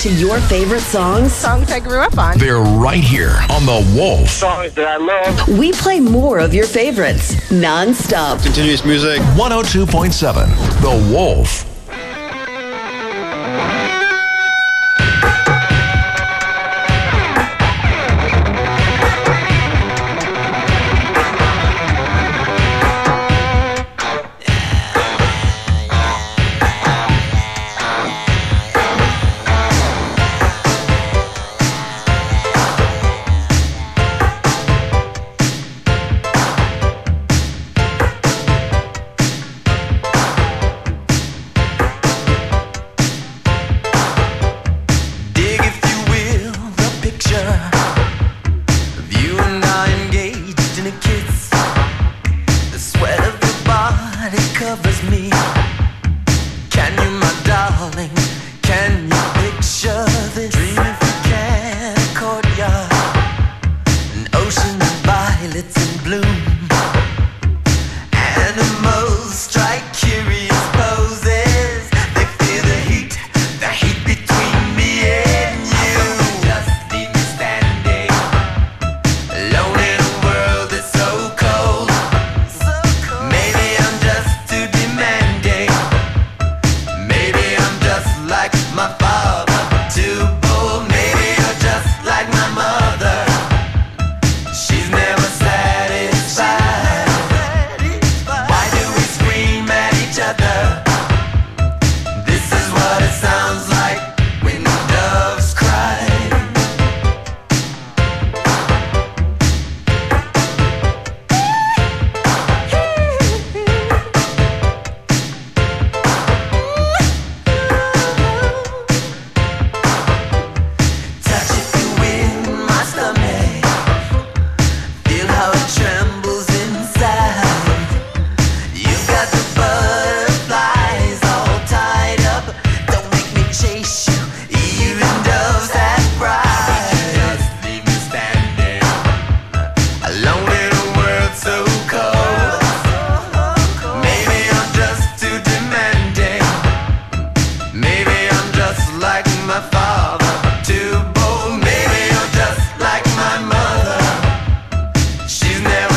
to your favorite songs? Songs I grew up on. They're right here on The Wolf. Songs that I love. We play more of your favorites, non-stop. Continuous music. 102.7 The Wolf. She's never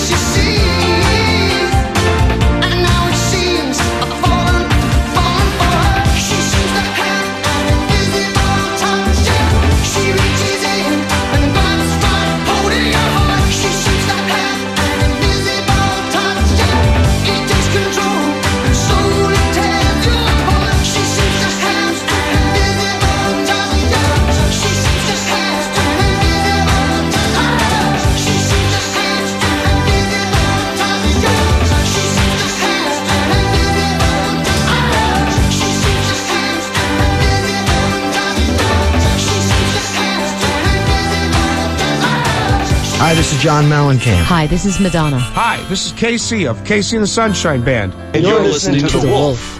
Hi, this is John Mellencamp. Hi, this is Madonna. Hi, this is Casey of Casey and the Sunshine Band. And you're listening to The Wolf.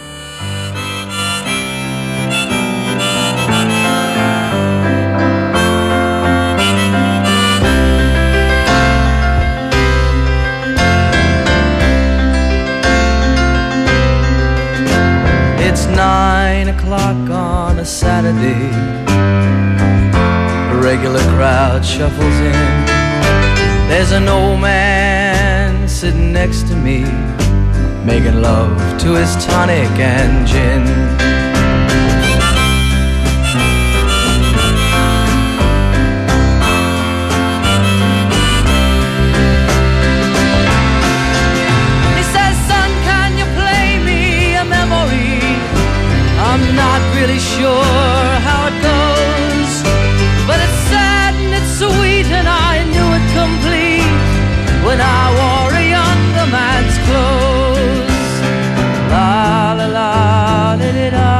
It's 9 o'clock on a Saturday. A regular crowd shuffles in. There's an old man sitting next to me, making love to his tonic and gin. He says, son, can you play me a memory? I'm not really sure how it goes, but it's sad and it's sweet, and I knew it complete when I wore a younger man's clothes. La la la li li da,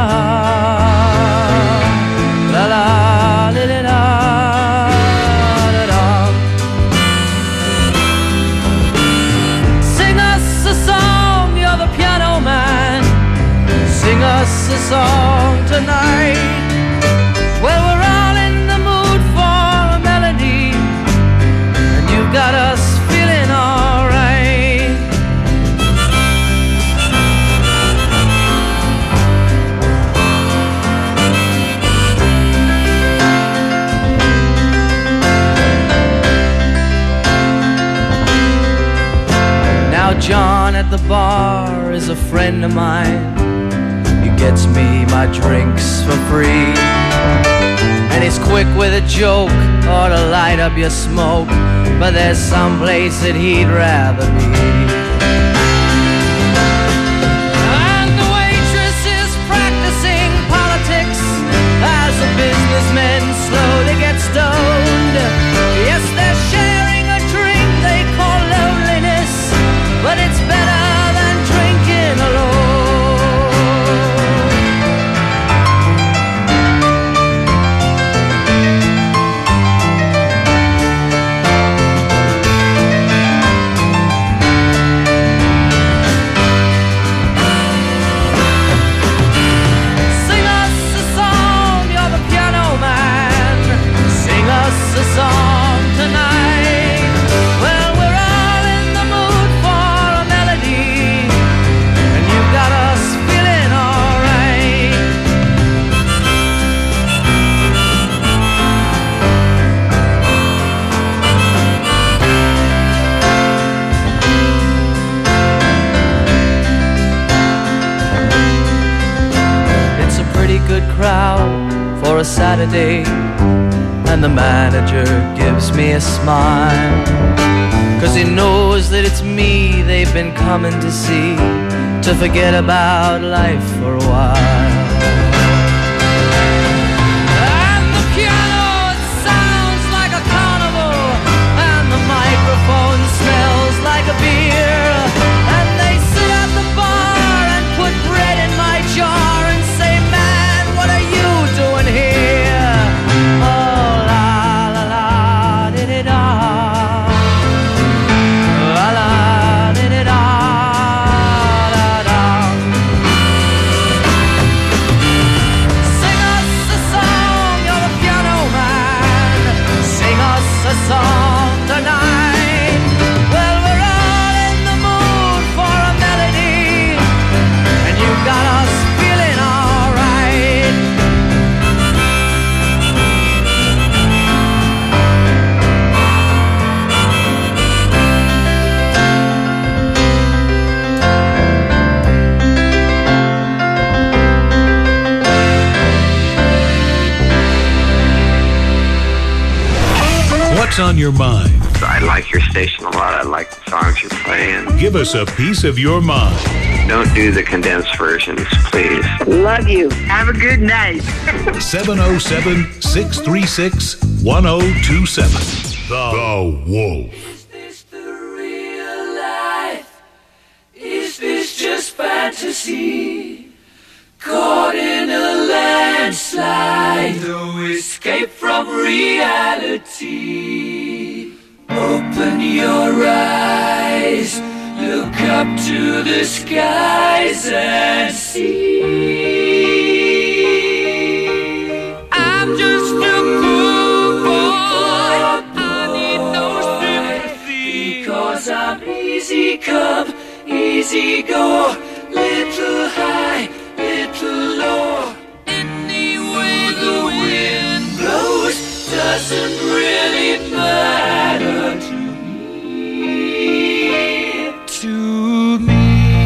la la li li da, da da. Sing us a song, you're the piano man. Sing us a song tonight. Well, we're all in the mood for a melody, and you've got us feeling alright. Now John at the bar is a friend of mine. He gets me my drinks for free, and he's quick with a joke or to light up your smoke, but there's some place that he'd rather be. And the waitress is practicing politics as the businessmen slowly get stoned. Yes, they're sharing a drink they call loneliness, but it's better than drinking alone. Sing us a song, you're the piano man. Sing us a song tonight. Well, we're all in the mood for a melody, and you've got us feeling alright. It's a pretty good crowd for a Saturday, and the manager gives me a smile, 'cause he knows that it's me they've been coming to see, to forget about life for a while. And the piano, it sounds like a carnival, and the microphone smells like a beer, and they sit at the bar and put bread in my jar and say, man, what are you doing here? Oh, la la la di di da, la la di di da, da da. what's on your mind. I like your station a lot. I like the songs you're playing. Give us a piece of your mind. Don't do the condensed versions, please. Love you. Have a good night. 707-636-1027. The Wolf. Is this the real life? Is this just fantasy? Caught in a landslide, no escape from reality. Open your eyes, look up to the skies and see. I'm just a poor boy, I need no sympathy, because I'm easy come, easy go, little high, little low. Any way the wind blows doesn't really matter to me. To me.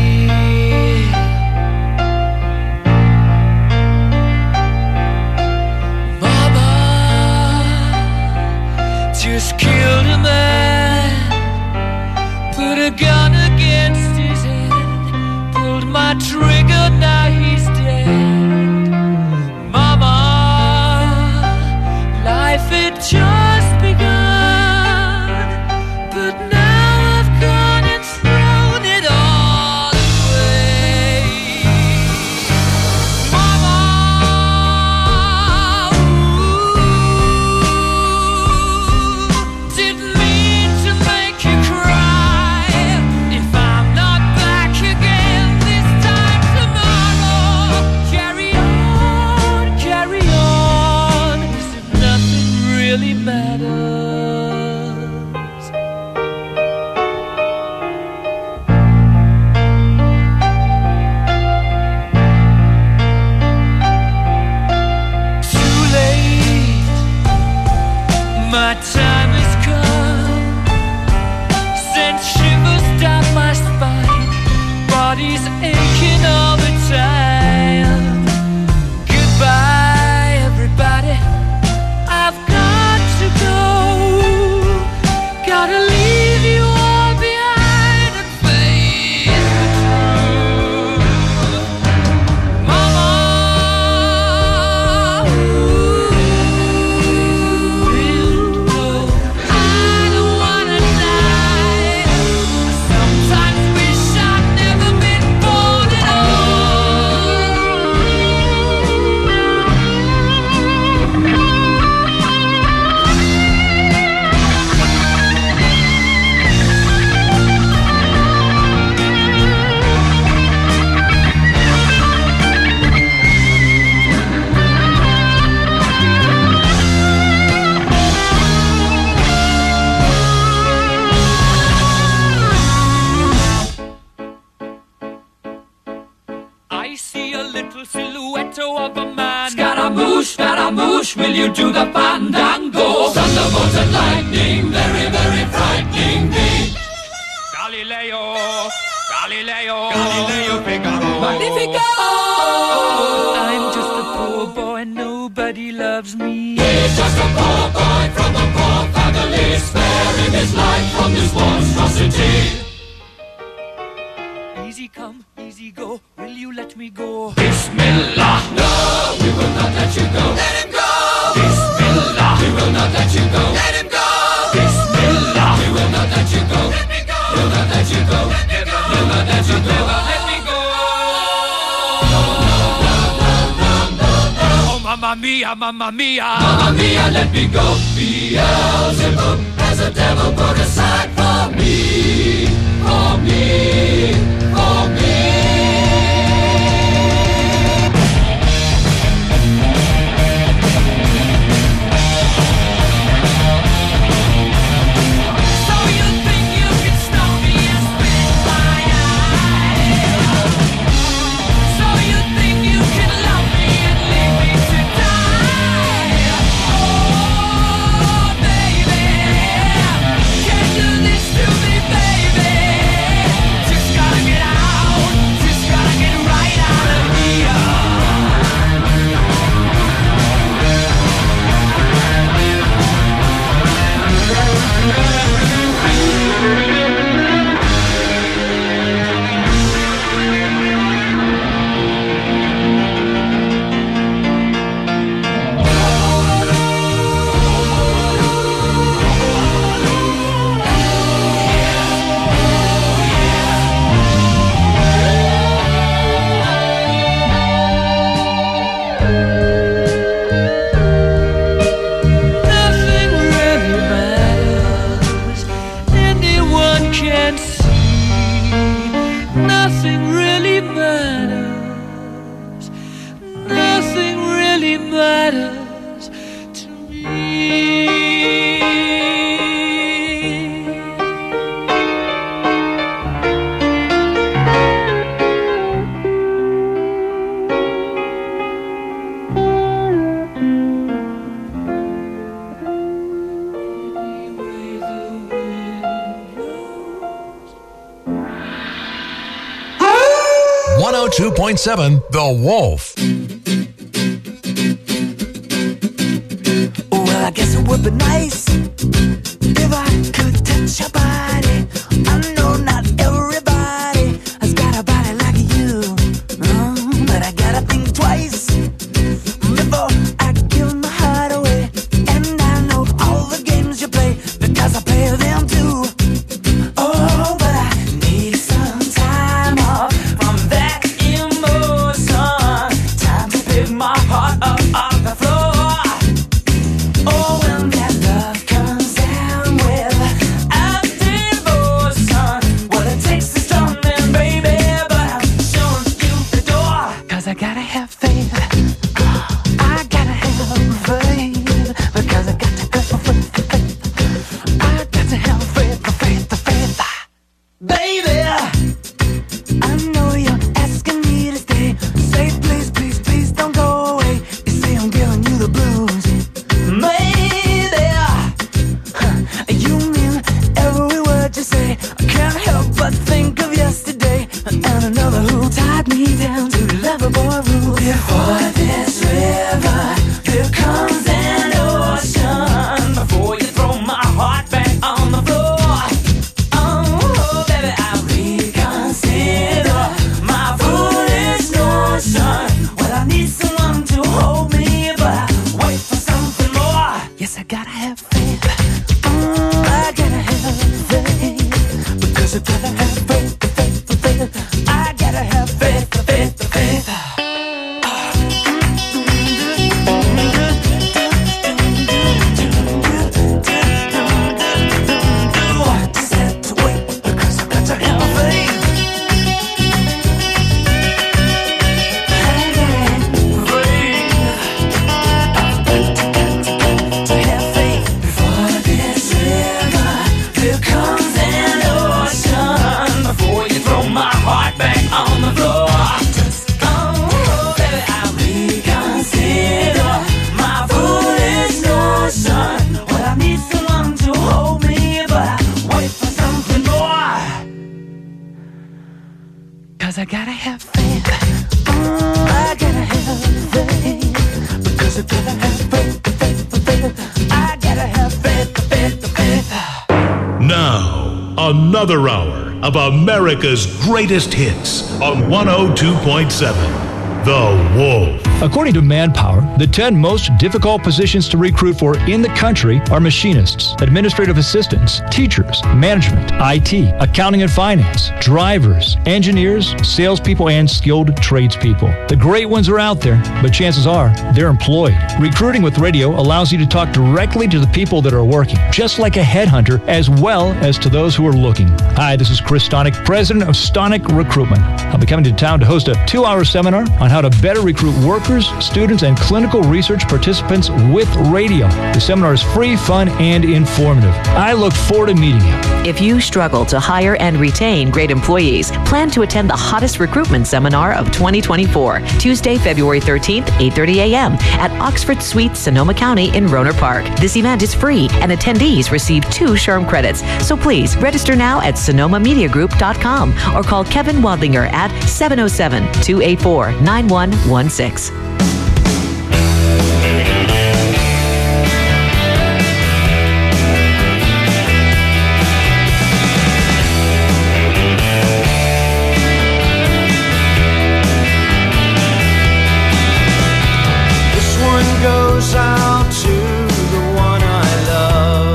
Mama just killed a man, put a gun against his head, pulled my trigger, now he's dead. Mama, life had just begun, but now I've gone and thrown it all away. Mama, ooh, didn't mean to make you cry. If I'm not back again this time tomorrow, carry on, as if nothing really matters. Too late, my time has come. Sent shivers down my spine, body's aching all the time. Goodbye, everybody, I've got to go. Gotta leave you all behind and face the truth. Mama, ooh, I don't wanna die. I sometimes wish I'd never been born at I see a little silhouette of a man. Scaramouche, will you do the fandango? Thunderbolts and lightning, very, very frightening me. Galileo, Figaro. Magnifico! I'm just a poor boy, nobody loves me. He's just a poor boy from a poor family, sparing his life from this monstrosity. Easy come, easy go, will you let me go? Bismillah, no, we will not let you go. Let him go! Bismillah, we will not let you go. Let him go! Bismillah, we will not let you go. Let me go! We'll not let you go. Let me go! We'll not let you go. Let me go! Oh, mamma mia, mamma mia. Mamma mia, let me go. Beelzebub has a devil put aside for me. For me. For me. So you think you can stop me and spit my eye? So you think you can love me and leave me to die? Oh, baby, can't do this can't see. Nothing really matters. Nothing really matters to me. .7 The Wolf. Well, I guess it would be nice if I could touch your body. I know not everybody has got a body like you, but I gotta think twice before I give my heart away. And I know all the games you play because I play them too. Oh, but I need some time off from that emotion. Time to pick my heart up off the floor. Oh, when that love comes down with a devotion, well, it takes a strong man, baby, but I'm showing you the door. 'Cause I gotta have faith. I gotta have faith. Because I got to go for faith. I got to have faith, faith. Baby, I know you're asking me to stay. Say please, please, please don't go away. You say I'm giving you the blues. Maybe you mean every word you say. I can't help but think of yesterday and another who tied me down to Loverboy rules. Before this river, here comes an ocean. Before you throw my heart back on the floor. Oh, baby, I reconsider my foolish notion. Well, I need someone to hold me, but I wait for something more. Yes, I gotta have faith. I gotta have faith. Because I gotta have faith. I gotta have faith. Just have to wait because I got to have faith. I gotta have faith. Before this river, here comes an ocean. Before you throw my heart back on the floor. Oh, baby, I reconsider my foolish notion. Well, I need someone to hold me, but I wait for something more. 'Cause I gotta have faith. I gotta have faith. Because I gotta have faith. I gotta have faith. Now, another hour of America's greatest hits on 102.7 The Wolf. According to Manpower, the 10 most difficult positions to recruit for in the country are machinists, administrative assistants, teachers, management, IT, accounting and finance, drivers, engineers, salespeople, and skilled tradespeople. The great ones are out there, but chances are they're employed. Recruiting with radio allows you to talk directly to the people that are working, just like a headhunter, as well as to those who are looking. Hi, this is Chris Stonick, president of Stonick Recruitment. I'll be coming to town to host a 2-hour seminar on how to better recruit workers, students, and clinical research participants with radio. The seminar is free, fun, and informative. I look forward to meeting you. If you struggle to hire and retain great employees, plan to attend the hottest recruitment seminar of 2024, Tuesday, February 13th, 8:30 a.m. at Oxford Suite, Sonoma County in Rohnert Park. This event is free, and attendees receive 2 SHRM credits. So please register now at sonomamediagroup.com or call Kevin Wadlinger at 707-284-9116. Goes out to the one I love.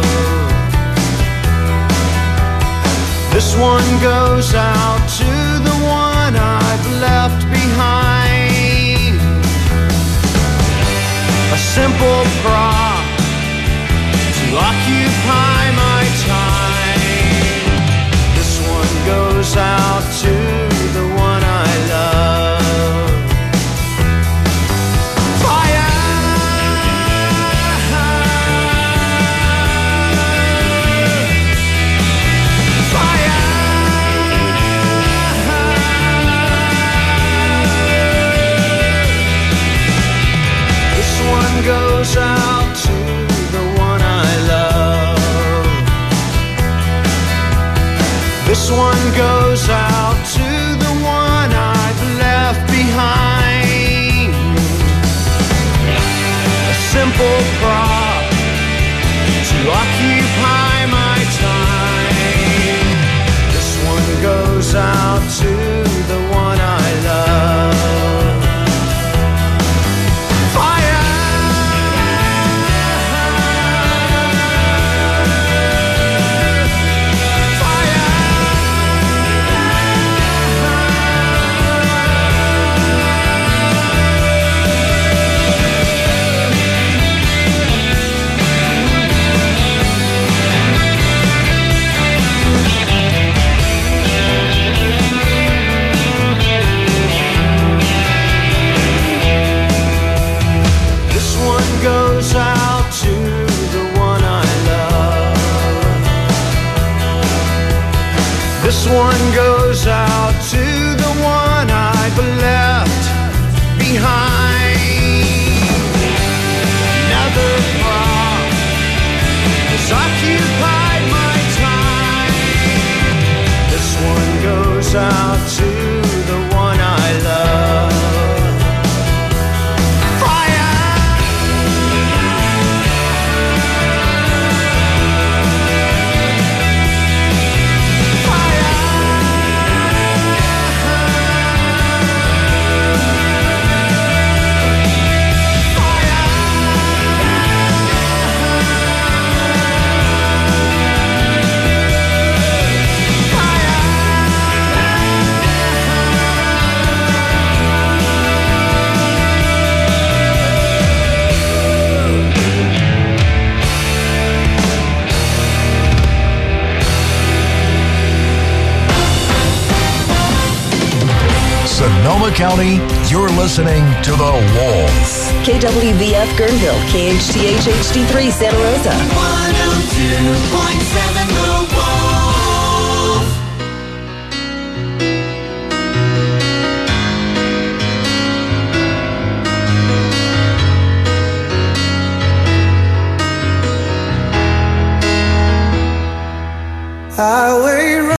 This one goes out to the one I've left behind. A simple prop to occupy my time. The This one goes out to the one I've left behind. A simple prop to occupy my time. This one goes out to the one I love. Goes out to the one I love. This one goes out to the one I've left behind. Another prop has occupied my time. This one goes out to the one I love. Sonoma County, you're listening to The Wolf. KWVF Guerneville, KHTH HD3 Santa Rosa. 102.7 The Wolf.